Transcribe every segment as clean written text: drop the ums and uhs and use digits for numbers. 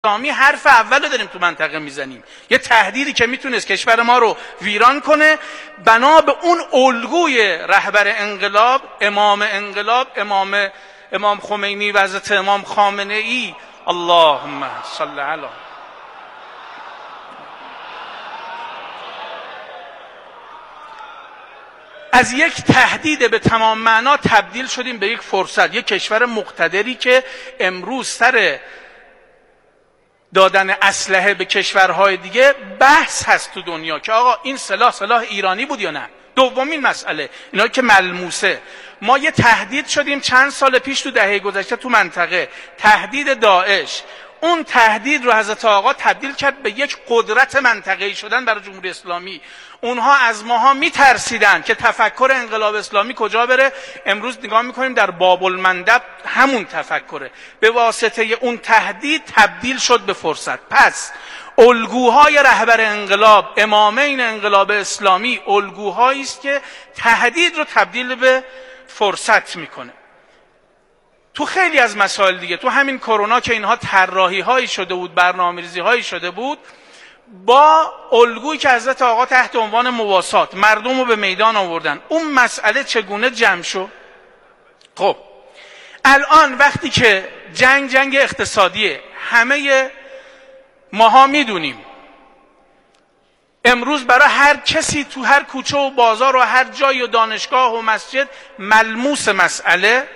اسلامی حرف اول رو داریم تو منطقه میزنیم. یه تهدیدی که میتونست کشور ما رو ویران کنه، بنا به اون الگوی رهبر انقلاب، امام خمینی و حضرت امام خامنه ای، اللهم صل علی، از یک تهدید به تمام معنا تبدیل شدیم به یک فرصت. یک کشور مقتدری که امروز سر دادن اسلحه به کشورهای دیگه بحث هست تو دنیا که آقا این سلاح ایرانی بود یا نه. دومین مسئله، اینا که ملموسه، ما یه تهدید شدیم چند سال پیش تو دهه گذشته تو منطقه، تهدید داعش. اون تهدید رو حضرت آقا تبدیل کرد به یک قدرت منطقه‌ای شدن برای جمهوری اسلامی. اونها از ماها میترسیدن که تفکر انقلاب اسلامی کجا بره. امروز نگاه میکنیم در باب المندب همون تفکره، به واسطه اون تهدید تبدیل شد به فرصت. پس الگوهای رهبر انقلاب، امامین انقلاب اسلامی، الگوهایی است که تهدید رو تبدیل به فرصت میکنه. تو خیلی از مسائل دیگه، تو همین کرونا که اینها طراحی هایی شده بود، برنامه‌ریزی هایی شده بود، با الگویی که حضرت آقا تحت عنوان مواسات مردم رو به میدان آوردن، اون مسئله چگونه جمع شد؟ خب الان وقتی که جنگ اقتصادیه، همه ماها میدونیم امروز برای هر کسی تو هر کوچه و بازار و هر جای و دانشگاه و مسجد ملموس مسئله،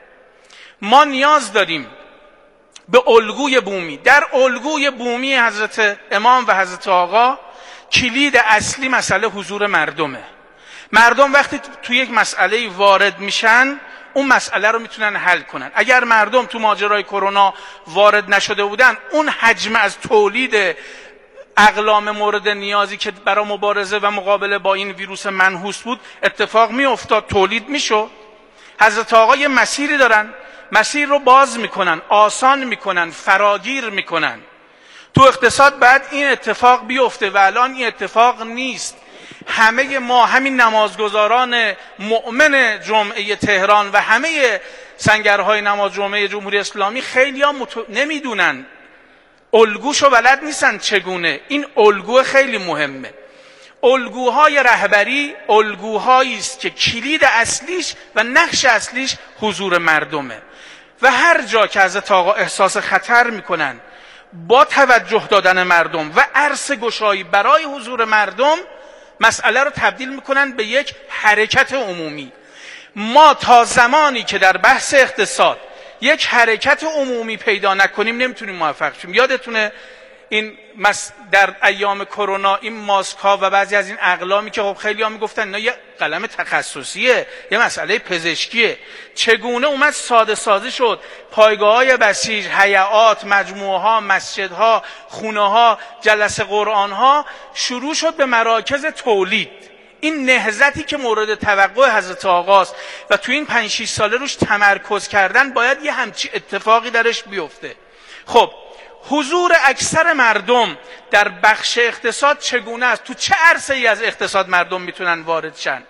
ما نیاز داریم به الگوی بومی. در الگوی بومی حضرت امام و حضرت آقا کلید اصلی مسئله حضور مردمه. مردم وقتی تو یک مسئله وارد میشن، اون مسئله رو میتونن حل کنن. اگر مردم تو ماجرای کرونا وارد نشده بودن، اون حجم از تولید اقلام مورد نیازی که برای مبارزه و مقابله با این ویروس منحوس بود اتفاق میافتاد، تولید میشد. حضرت آقا یه مسیری دارن، مسیر رو باز میکنن، آسان میکنن، فراگیر میکنن. تو اقتصاد بعد این اتفاق بیفته و الان این اتفاق نیست. همه ما، همین نمازگزاران مؤمن جمعه تهران و همه سنگرهای نماز جمعه جمهوری اسلامی، خیلی ها نمیدونن، الگوشو بلد نیستن چگونه. این الگو خیلی مهمه. الگوهای رهبری الگوهایی است که کلید اصلیش و نقش اصلیش حضور مردمه و هر جا که حضرت آقا احساس خطر میکنن، با توجه دادن مردم و عرصه گشایی برای حضور مردم، مسئله رو تبدیل میکنن به یک حرکت عمومی. ما تا زمانی که در بحث اقتصاد یک حرکت عمومی پیدا نکنیم نمیتونیم موفق شیم. یادتونه این در ایام کرونا این ماسک ها و بعضی از این اقلامی که خب خیلی ها میگفتن اینا یه قلم تخصصیه، یه مسئله پزشکیه، چگونه اومد ساده سازی شد. پایگاه های بسیج، هیئات، مجموعه ها، مسجدها، خونه ها، جلسه قرآن ها شروع شد به مراکز تولید. این نهضتی که مورد توقع حضرت آقاست و تو این 5-6 ساله روش تمرکز کردن، باید یه همچی اتفاقی درش بیفته. خب حضور اکثر مردم در بخش اقتصاد چگونه است؟ تو چه عرصه‌ای از اقتصاد مردم میتونن وارد شن؟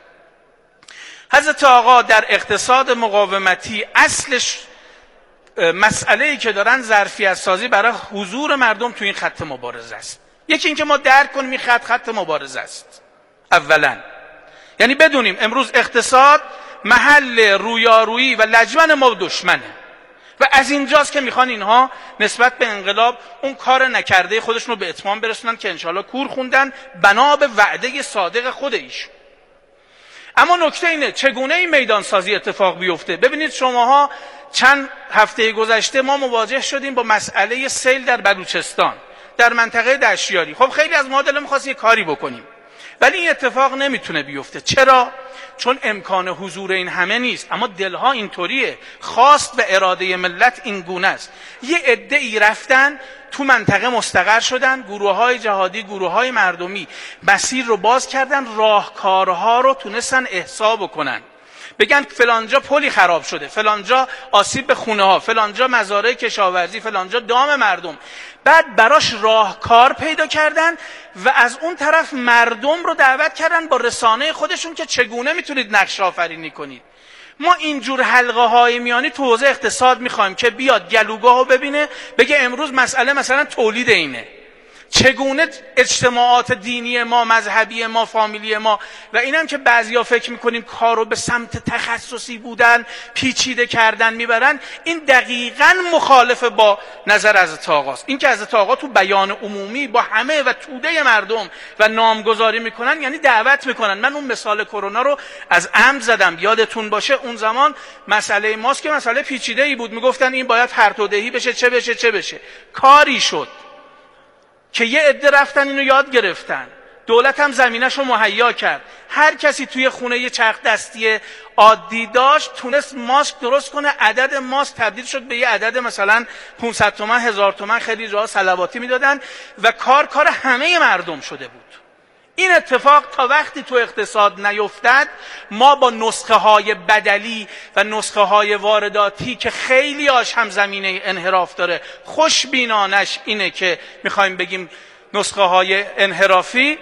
حضرت آقا در اقتصاد مقاومتی اصلش مسئله‌ای که دارن ظرفیت سازی برای حضور مردم تو این خط مبارزه است. یکی اینکه ما درک کنیم این خط مبارزه است. اولا یعنی بدونیم امروز اقتصاد محل رویارویی و لجمن ما دشمنه و از اینجاست که میخوان اینها نسبت به انقلاب اون کار نکرده خودشون رو به اتمام برسونن که انشاءالله کور خوندن بنا به وعده صادق خود ایشون. اما نکته اینه چگونه این میدان سازی اتفاق بیفته. ببینید شماها چند هفته گذشته ما مواجه شدیم با مسئله سیل در بلوچستان، در منطقه دشیاری. خب خیلی از ما دلمون می‌خواست یه کاری بکنیم، ولی این اتفاق نمیتونه بیفته. چرا؟ چون امکان حضور این همه نیست، اما دلها اینطوریه، خواست و اراده ملت این گونه است. یه عده‌ای رفتن تو منطقه مستقر شدن، گروه‌های جهادی، گروه‌های مردمی مسیر رو باز کردن، راهکارها رو تونستن احصا بکنن، بگن فلانجا پلی خراب شده، فلانجا آسیب به خونه ها، فلانجا مزارع کشاورزی، فلانجا دام مردم. بعد براش راهکار پیدا کردن و از اون طرف مردم رو دعوت کردن با رسانه خودشون که چگونه میتونید نقشه آفرینی کنید. ما اینجور حلقه های میانی تو حوزه اقتصاد میخوایم که بیاد گلوگاهو ببینه، بگه امروز مسئله مثلا تولید اینه، چگونه اجتماعات دینی ما، مذهبی ما، فامیلی ما، و اینم که بعضیا فکر میکنیم کارو به سمت تخصصی بودن، پیچیده کردن میبرن، این دقیقاً مخالف با نظر حضرت آقاست. این که حضرت آقا تو بیان عمومی با همه و توده مردم و نامگذاری میکنن، یعنی دعوت میکنن. من اون مثال کرونا رو از عمد زدم، یادتون باشه اون زمان مسئله ماسک مسئله پیچیده ای بود، میگفتن این باید پرتودهی بشه، چه بشه چه بشه. کاری شد که یه عده رفتن اینو یاد گرفتن، دولت هم زمینه‌شو مهیا کرد، هر کسی توی خونه یه چرخ دستی عادی داشت تونست ماسک درست کنه. عدد ماسک تبدیل شد به یه عدد مثلا 500 تومن 1000 تومن، خیلی جاها صلواتی میدادن و کار همه مردم شده بود. این اتفاق تا وقتی تو اقتصاد نیفتد، ما با نسخه های بدلی و نسخه های وارداتی که خیلی هاش هم زمینه انحراف داره، خوشبینانش اینه که میخوایم بگیم نسخه های انحرافی،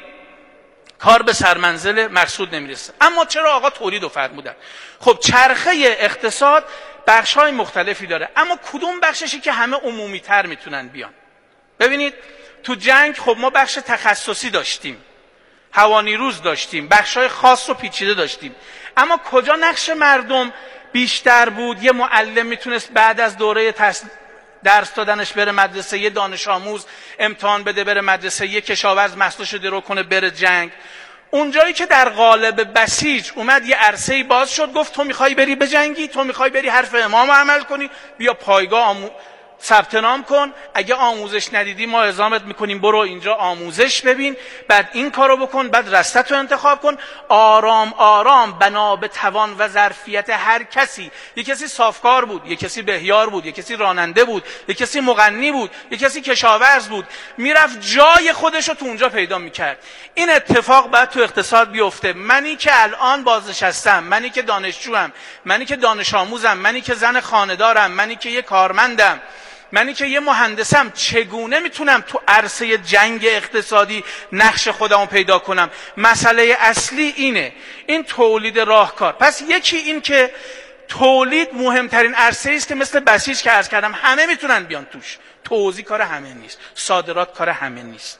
کار به سرمنزل مقصود نمیرسه. اما چرا آقا تولید رو فرمودن؟ خب چرخه اقتصاد بخش های مختلفی داره، اما کدوم بخششی که همه عمومی تر میتونن بیان؟ ببینید تو جنگ خب ما بخش تخصصی داشتیم، هوانیروز داشتیم، بخشای خاص و پیچیده داشتیم، اما کجا نقش مردم بیشتر بود؟ یه معلم میتونست بعد از دوره درس دادنش بره مدرسه، یه دانش آموز امتحان بده بره مدرسه، یه کشاورز محصولشو درو کنه بره جنگ. اونجایی که در قالب بسیج اومد یه عرصه‌ای باز شد، گفت تو میخوای بری بجنگی، تو میخوای بری حرف امام عمل کنی، بیا پایگاه ثبت نام کن، اگه آموزش ندیدی ما اعزامت میکنیم برو اینجا آموزش ببین، بعد این کارو بکن، بعد رستتو انتخاب کن. آرام آرام بنا به توان و ظرفیت هر کسی، یک کسی صافکار بود، یک کسی بهیار بود، یک کسی راننده بود، یک کسی مغنی بود، یک کسی کشاورز بود، میرفت جای خودشو تو اونجا پیدا میکرد. این اتفاق باید تو اقتصاد بیفته. منی که الان بازنشستم، منی که دانشجوام، منی که دانش آموزم، منی که زن خانه‌دارم، منی که یه کارمندم، منی که یه مهندسم، چگونه میتونم تو عرصه جنگ اقتصادی نقش خودمو پیدا کنم؟ مسئله اصلی اینه، این تولید راهکار. پس یکی این که تولید مهمترین عرصه است که مثل بسیج که عرض کردم همه میتونن بیان توش. توزیع کار همه نیست، صادرات کار همه نیست،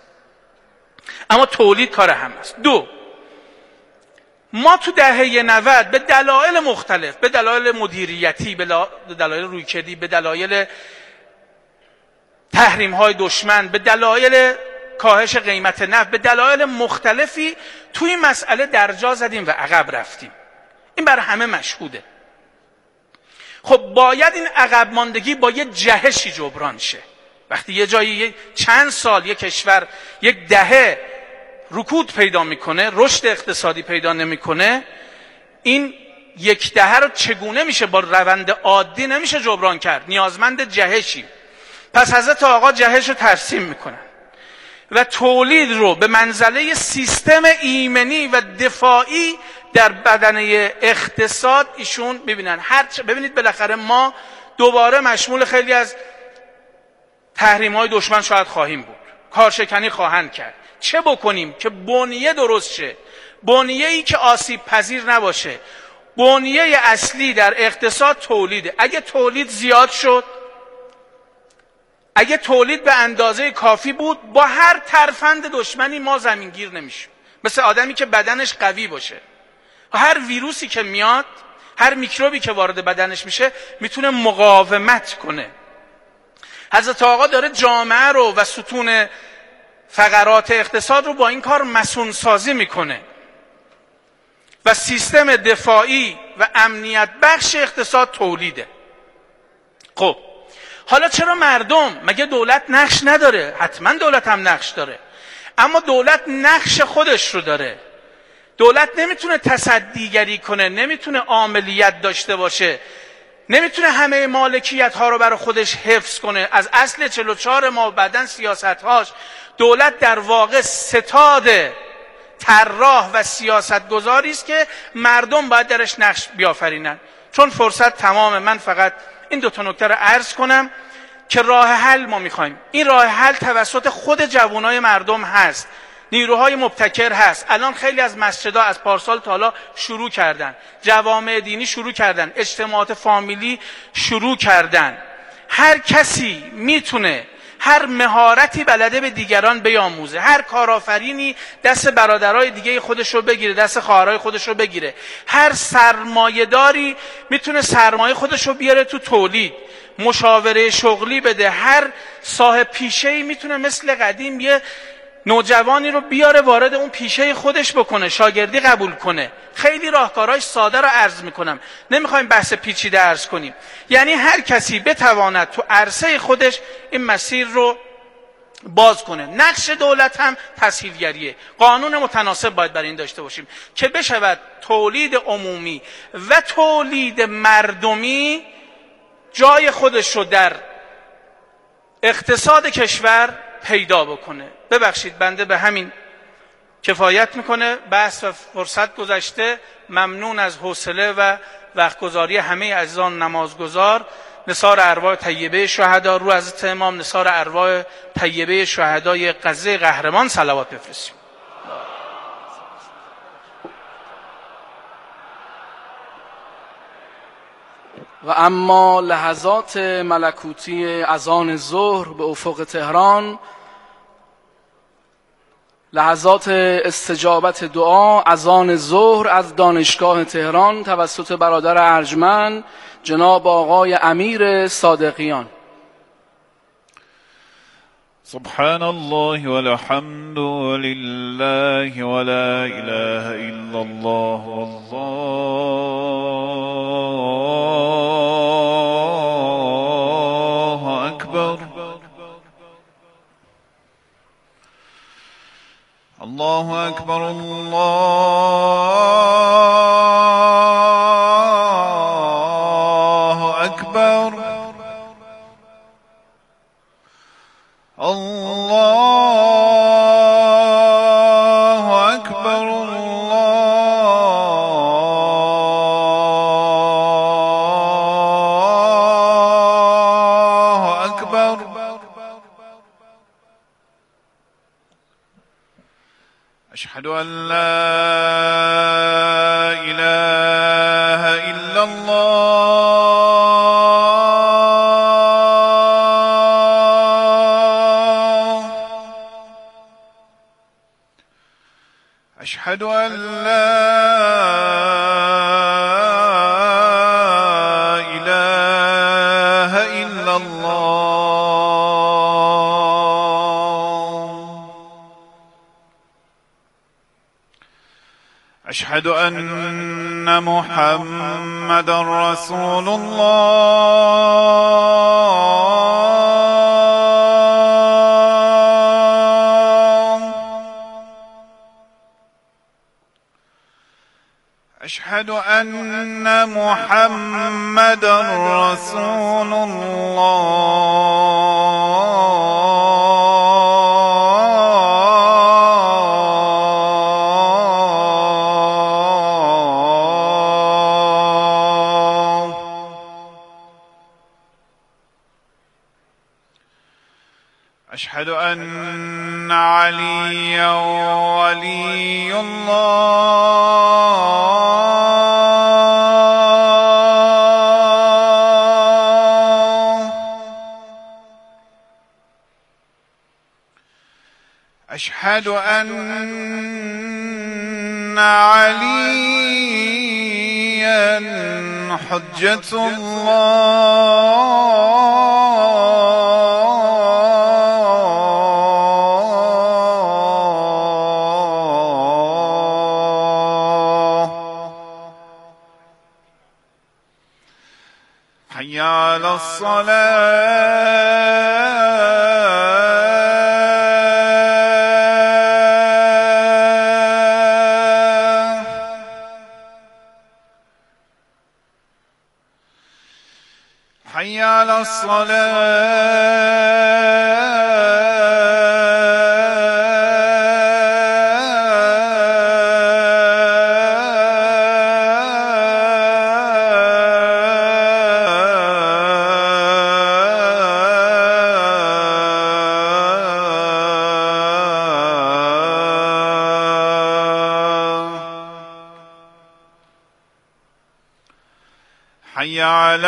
اما تولید کار همه است. دو، ما تو دهه 90 به دلایل مختلف، به دلایل مدیریتی، به دلایل رویکردی، به دلایل تحریم های دشمن، به دلایل کاهش قیمت نفت، به دلایل مختلفی توی این مسئله درجا زدیم و عقب رفتیم. این برای همه مشهوده. خب باید این عقب ماندگی با یه جهشی جبران شه. وقتی یه جایی چند سال یک کشور یک دهه رکود پیدا میکنه، رشد اقتصادی پیدا نمیکنه، این یک دهه رو چگونه میشه با روند عادی نمیشه جبران کرد، نیازمند جهشی. پس حضرت آقا جهش رو ترسیم میکنن و تولید رو به منزله سیستم ایمنی و دفاعی در بدنه اقتصاد ایشون ببینن. ببینید بالاخره ما دوباره مشمول خیلی از تحریم های دشمن شاید خواهیم بود، کارشکنی خواهند کرد. چه بکنیم که بنیه درست شه؟ بنیه ای که آسیب پذیر نباشه. بنیه اصلی در اقتصاد تولیده. اگه تولید زیاد شد، اگه تولید به اندازه کافی بود، با هر ترفند دشمنی ما زمینگیر نمیشیم. مثل آدمی که بدنش قوی باشه، هر ویروسی که میاد، هر میکروبی که وارد بدنش میشه میتونه مقاومت کنه. حضرت آقا داره جامعه رو و ستون فقرات اقتصاد رو با این کار مصون سازی میکنه و سیستم دفاعی و امنیت بخش اقتصاد تولیده. خب حالا چرا مردم؟ مگه دولت نقش نداره؟ حتما دولت هم نقش داره، اما دولت نقش خودش رو داره. دولت نمیتونه تصدیگری کنه، نمیتونه عاملیت داشته باشه، نمیتونه همه مالکیت ها رو برای خودش حفظ کنه. از اصل 44 ما بعدن سیاست هاش، دولت در واقع ستاد طراح و سیاست گذاری است که مردم باید درش نقش بیافرینن. چون فرصت تمامه، من فقط این دو تا نکته رو عرض کنم که راه حل ما میخوایم. این راه حل توسط خود جوانای مردم هست. نیروهای مبتکر هست. الان خیلی از مسجدها از پارسال تا حالا شروع کردن، جوامع دینی شروع کردن، اجتماعات فامیلی شروع کردن. هر کسی میتونه هر مهارتی بلده به دیگران بیاموزه. هر کارآفرینی دست برادرای دیگه خودش رو بگیره، دست خواهرای خودش رو بگیره. هر سرمایه‌داری میتونه سرمایه خودش رو بیاره تو تولید، مشاوره شغلی بده. هر صاحب پیشه‌ای میتونه مثل قدیم یه نوجوانی رو بیاره وارد اون پیشه خودش بکنه، شاگردی قبول کنه. خیلی راهکارهای ساده رو عرض میکنم، نمیخوایم بحث پیچیده عرض کنیم. یعنی هر کسی بتواند تو عرصه خودش این مسیر رو باز کنه. نقش دولت هم تسهیلگریه. قانون متناسب باید برای این داشته باشیم که بشود تولید عمومی و تولید مردمی جای خودش رو در اقتصاد کشور پیدا بکنه. ببخشید بنده به همین کفایت میکنه. بحث و فرصت گذشته. ممنون از حوصله و وقت گذاری همه عزیزان نمازگزار. نثار ارواح طیبه شهدا، رو حضرت امام نثار ارواح طیبه شهدای غزه قهرمان صلوات بفرستیم. و اما لحظات ملکوتی اذان ظهر به افق تهران، لحظات استجابت دعا اذان ظهر از دانشگاه تهران توسط برادر ارجمند جناب آقای امیر صادقیان. سبحان الله والحمد لله ولا اله الا الله والله اکبر. الله اکبر الله اکبر. الله اکبر الله اکبر. اشهد ان لا اله الا الله. اشهد ان لا اله الا الله. اشهد ان محمدا رسول الله. اشهد ان محمدا رسول الله. اشهد ان عليا ولي الله. اشهد ان عليا حجة الله. حي على الصلاة. حي على الصلاة. حي على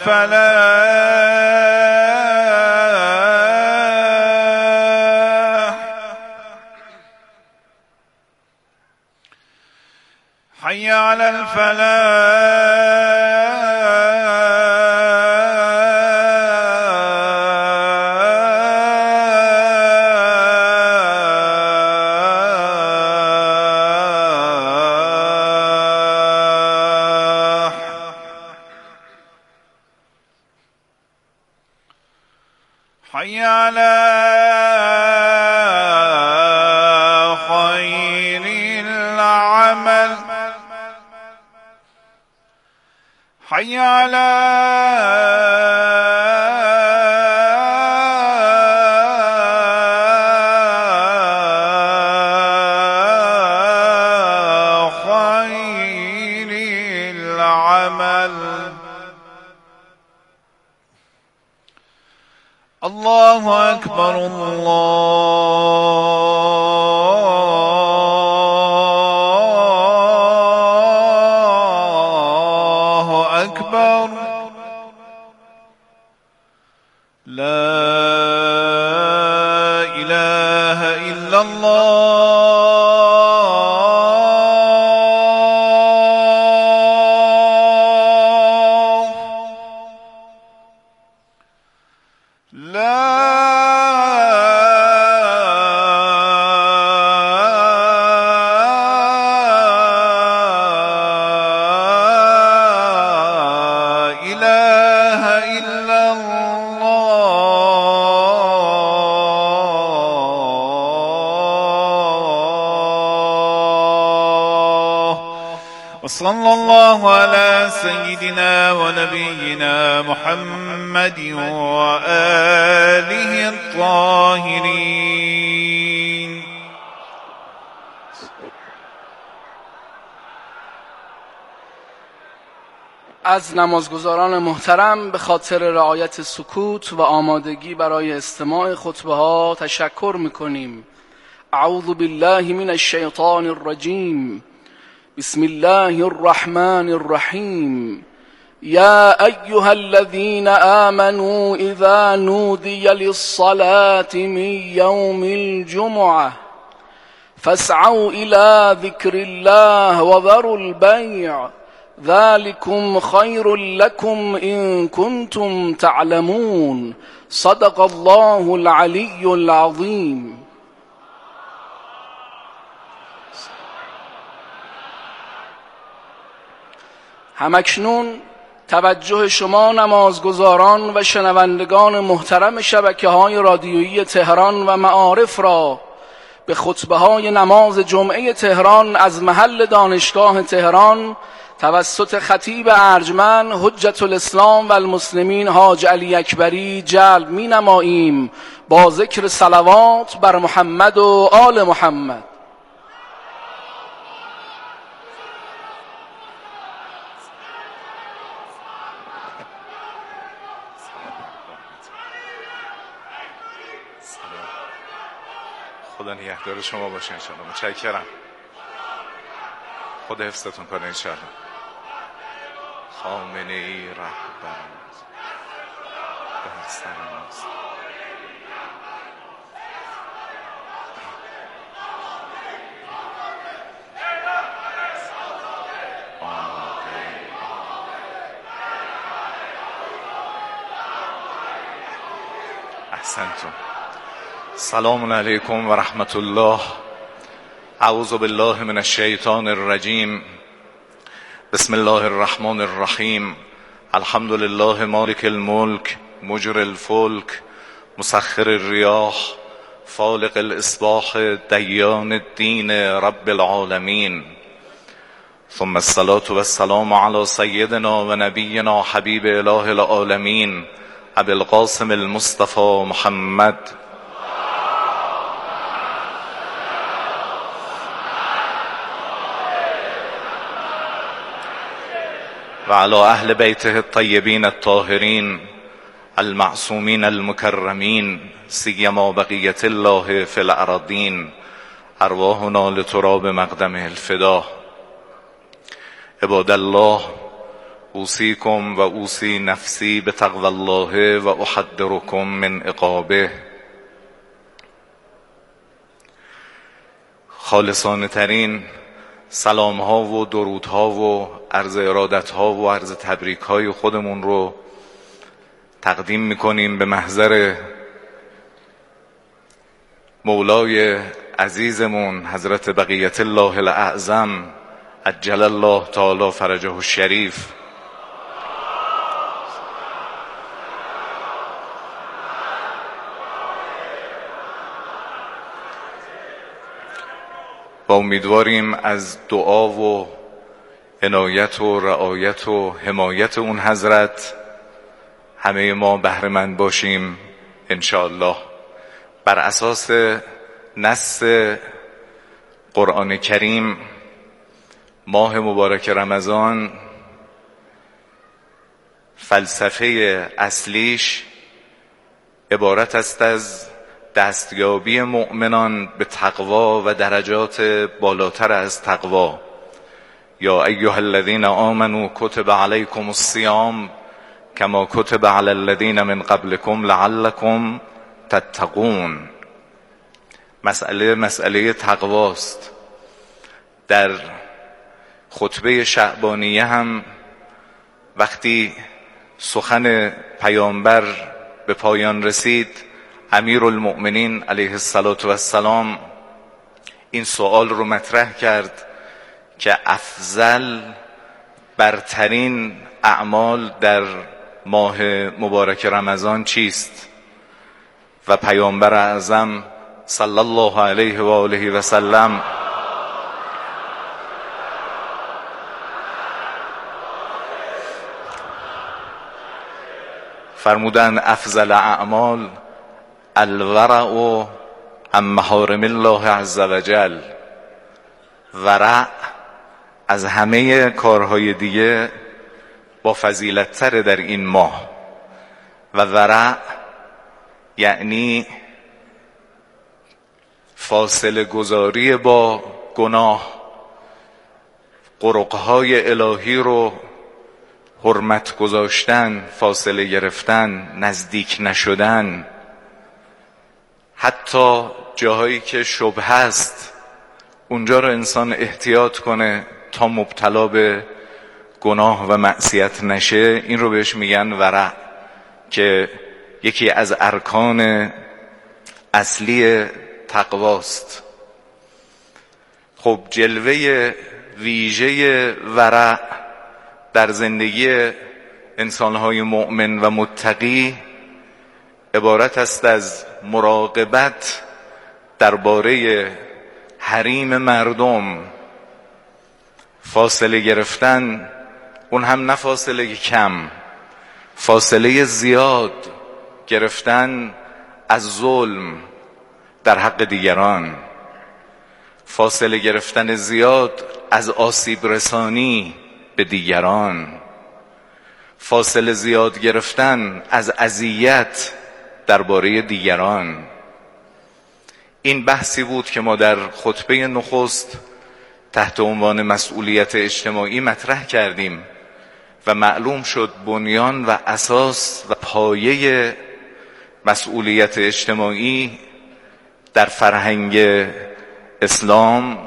الفلاح حي على حي على خير العمل حي على خير العمل الله أكبر الله أكبر لا إله إلا الله لا إله إلا الله وصلى الله على سيدنا ونبينا محمد وآله الطاهرين. از نمازگزاران محترم به خاطر رعایت سکوت و آمادگی برای استماع خطبه ها تشکر میکنیم. اعوذ بالله من الشیطان الرجیم. بسم الله الرحمن الرحیم. یا ایها الذین آمنوا اذا نودی للصلاة من یوم الجمعة فاسعوا الى ذکر الله وذروا البیع ذلكم خير لكم إن كنتم تعلمون صدق الله العلي العظيم. همکنون توجه شما نمازگزاران و شنوندگان محترم شبکه‌های رادیویی تهران و معارف را به خطبه‌های نماز جمعه تهران از محل دانشگاه تهران توسط خطیب ارجمند حجت الاسلام و المسلمین حاج علی اکبری جلب می نماییم با ذکر صلوات بر محمد و آل محمد. خدا نگهدار شما باشه انشاءالله. متشکرم. خدا حفظتون کنه انشاءالله. خامنه ای رهبر بهستر ماست. احسنتون. سلام علیکم و رحمت الله. اعوذ بالله من الشیطان الرجیم. بسم الله الرحمن الرحیم. الحمد لله مالک الملک مجر الفلک مسخر الریاح فالق الاصباح دیان الدین رب العالمین. ثم الصلاة والسلام على سیدنا و نبینا حبیب اله العالمین ابی القاسم المصطفى محمد و علی اهل بیته الطیبین الطاهرین المعصومین المکرمین سیما بقیت الله فی الارضین ارواحنا لتراب مقدمه الفدا. عباد الله، اوصیکم و اوصی نفسی بتقوی الله و احذرکم من عقابه. خالصانه ترین سلام ها و درود ها و عرض ارادت ها و عرض تبریک های خودمون رو تقدیم میکنیم به محضر مولای عزیزمون حضرت بقیت الله الاعظم عجل الله تعالی فرجه الشریف. و امیدواریم از دعا و عنایت و رعایت و حمایت اون حضرت همه ما بهره مند باشیم انشاءالله. بر اساس نص قرآن کریم ماه مبارک رمضان فلسفه اصلیش عبارت است از دستیابی مؤمنان به تقوا و درجات بالاتر از تقوا. یا ایها الذین آمنوا کتب علیکم الصیام کما کتب علی الذین من قبلکم لعلکم تتقون. مسئله تقواست. در خطبه شعبانیه هم وقتی سخن پیامبر به پایان رسید، امیرالمؤمنین علیه السلام این سوال رو مطرح کرد که افضل برترین اعمال در ماه مبارک رمضان چیست؟ و پیامبر اعظم صلی الله علیه و آله و سلم فرمودن افضل اعمال الورع عن محارم الله عز وجل. ورع از همه کارهای دیگه با فضیلت تر در این ماه. و ورع یعنی فاصله گذاری با گناه، قرقهای الهی رو حرمت گذاشتن، فاصله گرفتن، نزدیک نشدن. حتی جاهایی که شبهه است اونجا رو انسان احتیاط کنه تا مبتلا به گناه و معصیت نشه. این رو بهش میگن ورع که یکی از ارکان اصلی تقواست. خب جلوه ویژه ورع در زندگی انسانهای مؤمن و متقی عبارت است از مراقبت درباره حریم مردم، فاصله گرفتن، اون هم نه فاصله کم، فاصله زیاد گرفتن از ظلم در حق دیگران، فاصله گرفتن زیاد از آسیب رسانی به دیگران، فاصله زیاد گرفتن از اذیت درباره دیگران. این بحثی بود که ما در خطبه نخست تحت عنوان مسئولیت اجتماعی مطرح کردیم و معلوم شد بنیان و اساس و پایه مسئولیت اجتماعی در فرهنگ اسلام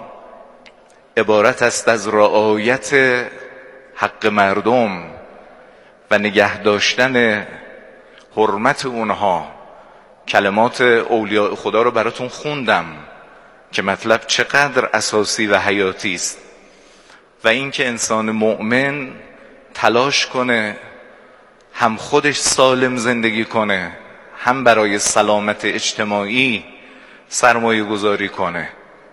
عبارت است از رعایت حق مردم و نگه داشتن حرمت اونها. کلمات اولیاء خدا رو براتون خوندم که مطلب چقدر اساسی و حیاتی است. و این که انسان مؤمن تلاش کنه هم خودش سالم زندگی کنه، هم برای سلامت اجتماعی سرمایه گذاری کنه،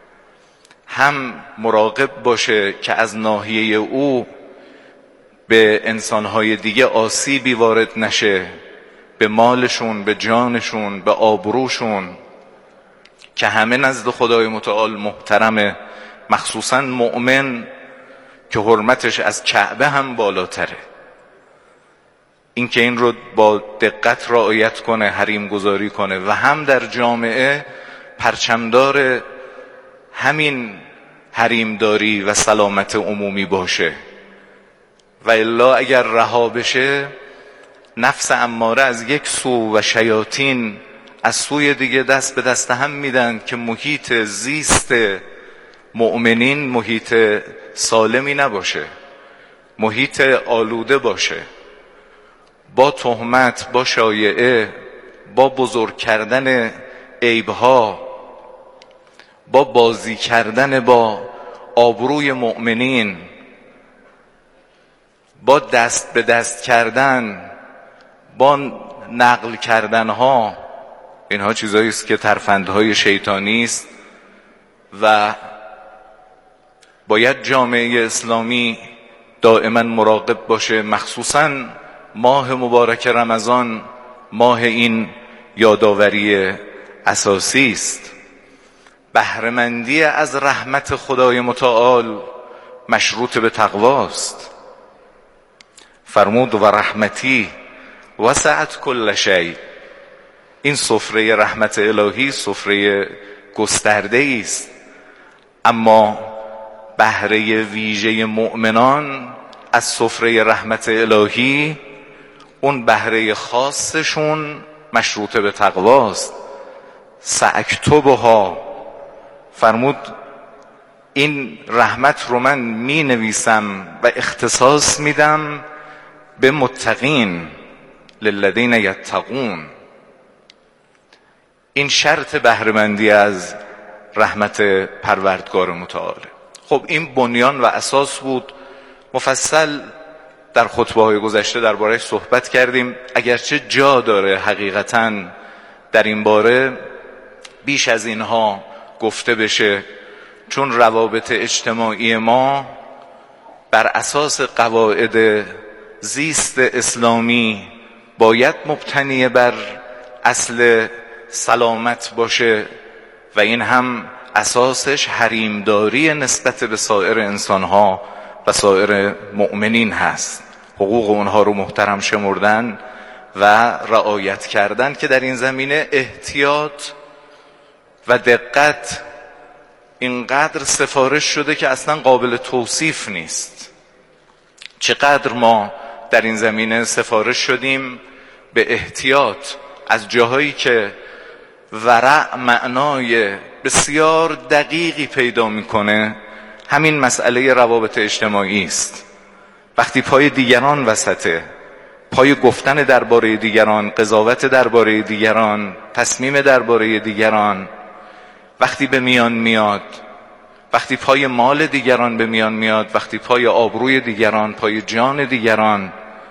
هم مراقب باشه که از ناحیه او به انسانهای دیگه آسیبی وارد نشه، به مالشون، به جانشون، به آبروشون، که همه نزد خدای متعال محترمه، مخصوصا مؤمن که حرمتش از کعبه هم بالاتره. این که این رو با دقت رعایت کنه، حریم گذاری کنه و هم در جامعه پرچمدار همین حریمداری و سلامت عمومی باشه و الا اگر رها بشه نفس اماره از یک سو و شیاطین از سوی دیگه دست به دست هم میدن که محیط زیست مؤمنین محیط سالمی نباشه، محیط آلوده باشه، با تهمت، با شایعه، با بزرگ کردن عیبها، با بازی کردن با آبروی مؤمنین، با دست به دست کردن، با نقل کردنها. اینها چیزایی است که ترفندهای شیطانی است و باید جامعه اسلامی دائما مراقب باشه. مخصوصاً ماه مبارک رمضان ماه این یادآوری اساسی است. بهره‌مندی از رحمت خدای متعال مشروط به تقواست. فرمود و رحمتی وسعت کل شیء. این سفره رحمت الهی سفره گسترده است، اما بهره ویژه مؤمنان از سفره رحمت الهی، اون بهره خاصشون مشروط به تقواست. ساکتبها، فرمود این رحمت رو من می نویسم و اختصاص میدم به متقین، للذین یتقون. این شرط بهره‌مندی از رحمت پروردگار متعال. خب این بنیان و اساس بود. مفصل در خطبه‌های گذشته درباره‌اش صحبت کردیم، اگرچه جا داره حقیقتاً در این باره بیش از اینها گفته بشه، چون روابط اجتماعی ما بر اساس قواعد زیست اسلامی باید مبتنی بر اصل سلامت باشه و این هم اساسش حریمداری نسبت به سایر انسانها و سایر مؤمنین هست. حقوق اونها رو محترم شمردن و رعایت کردن که در این زمینه احتیاط و دقت اینقدر سفارش شده که اصلا قابل توصیف نیست. چقدر ما در این زمینه سفارش شدیم به احتیاط. از جاهایی که ورع معنای بسیار دقیقی پیدا میکنه همین مسئله روابط اجتماعی است. وقتی پای دیگران وسطه، پای گفتن درباره دیگران، قضاوت درباره دیگران، تصمیم درباره دیگران وقتی به میان میاد، وقتی پای مال دیگران به میان میاد، وقتی پای آبروی دیگران، پای جان دیگران،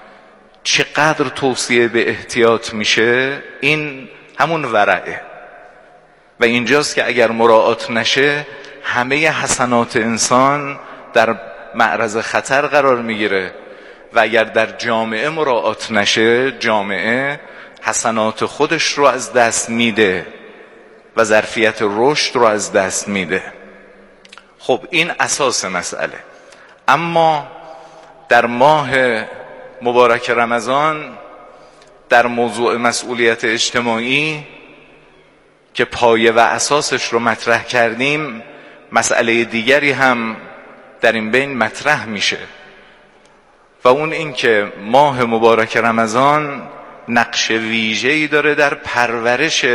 چقدر توصیه به احتیاط میشه. این همون ورعه و اینجاست که اگر مراعات نشه همه حسنات انسان در معرض خطر قرار میگیره و اگر در جامعه مراعات نشه جامعه حسنات خودش رو از دست میده و ظرفیت رشد رو از دست میده. خب این اساس مسئله. اما در ماه مبارک رمضان در موضوع مسئولیت اجتماعی که پایه و اساسش رو مطرح کردیم، مسئله دیگری هم در این بین مطرح میشه و اون این که ماه مبارک رمضان نقش ویژه‌ای داره در پرورش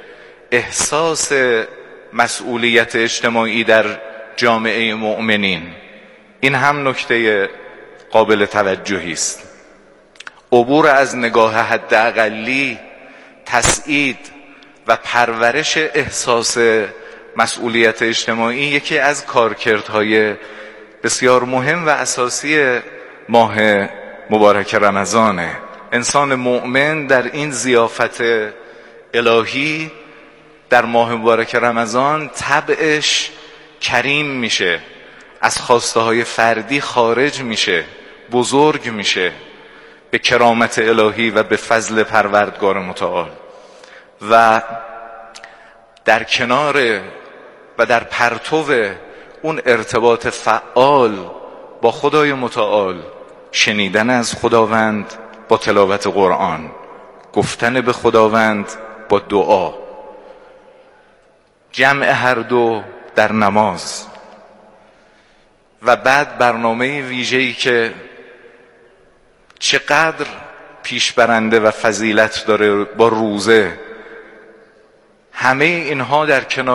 احساس مسئولیت اجتماعی در جامعه مؤمنین. این هم نکته قابل توجهی است. عبور از نگاه حداقلی، تسعید و پرورش احساس مسئولیت اجتماعی یکی از کارکردهای بسیار مهم و اساسی ماه مبارک رمضانه. انسان مؤمن در این ضیافت الهی در ماه مبارک رمضان طبعش کریم میشه، از خواسته های فردی خارج میشه، بزرگ میشه به کرامت الهی و به فضل پروردگار متعال و در کنار و در پرتو اون ارتباط فعال با خدای متعال، شنیدن از خداوند با تلاوت قرآن، گفتن به خداوند با دعا، جمع هر دو در نماز و بعد برنامه ویژه‌ای که چقدر پیشبرنده و فضیلت داره با روزه. همه اینها در کنار